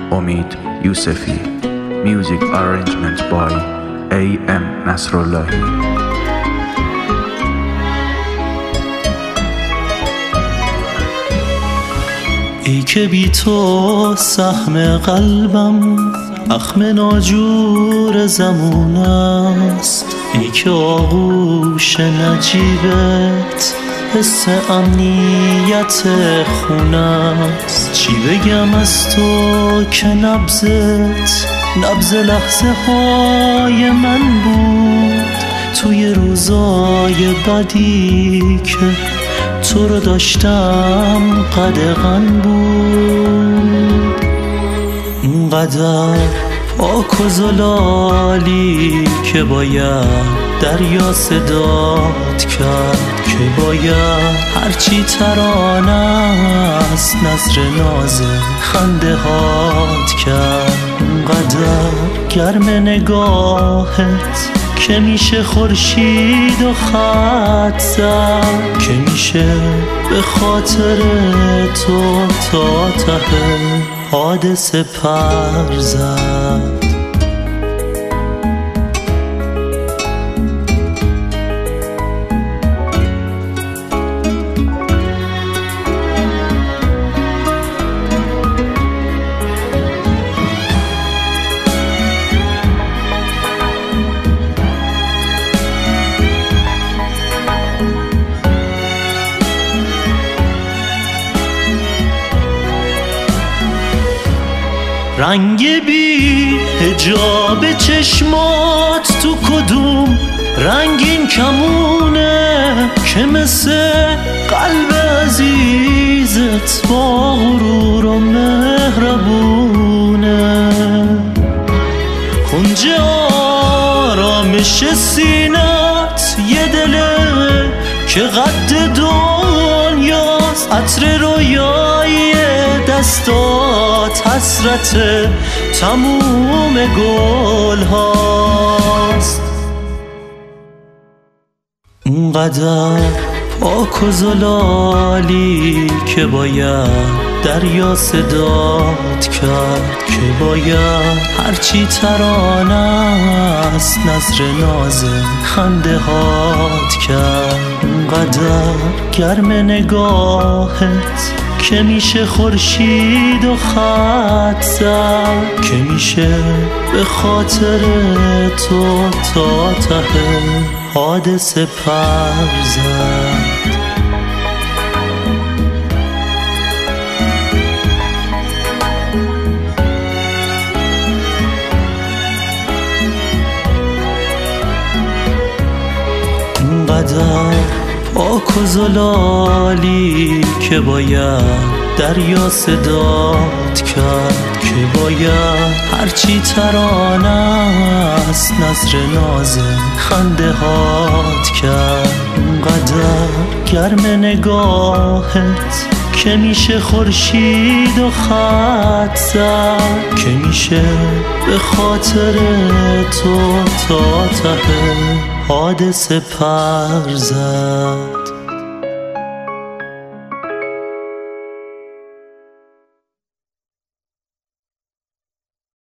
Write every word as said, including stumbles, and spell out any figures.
امید یوسفی. Music arrangement by A M نصراللهی. ای که بی تو سهم قلبم اخم ناجور زمون است، ای که آغوش نجیبت حس امنیت خون است. چی بگم از تو که نبضت نبض لحظه های من بود، توی روزای بدی که تو رو داشتم قدغن بود. اونقدر پاک و زلالی که باید دریا صدات کرد، که باید هرچی ترانه است نظر ناز خنده هات کرد. اونقدر گرم نگاهت که میشه خورشید و خط زد، که میشه به خاطر تو تا ته حادثه پر زد. رنگ بی حجاب چشمات تو کدوم رنگین کمونه که مثل قلب عزیزت با غرور و مهربونه. کنج آرامش سینت یه دله که قد دنیاست، عطر رویایی دستات حسرت تموم گل هاست. اونقدر پاک و زلالی که باید دریا صدات کرد، که باید هرچی ترانه است نظر ناز خنده هات کرد. اونقدر گرم نگاهت که میشه خورشید و خط زد، که میشه به خاطر تو تا ته حادثه پر زد. اونقدر پاک و زلالی که باید دریا صدات کرد، که باید هرچی ترانه است نظر ناز خنده هات کرد. اونقدر گرم نگاهت که میشه خورشید و خط زد، که میشه به خاطر تو تا ته حادثه پر زد.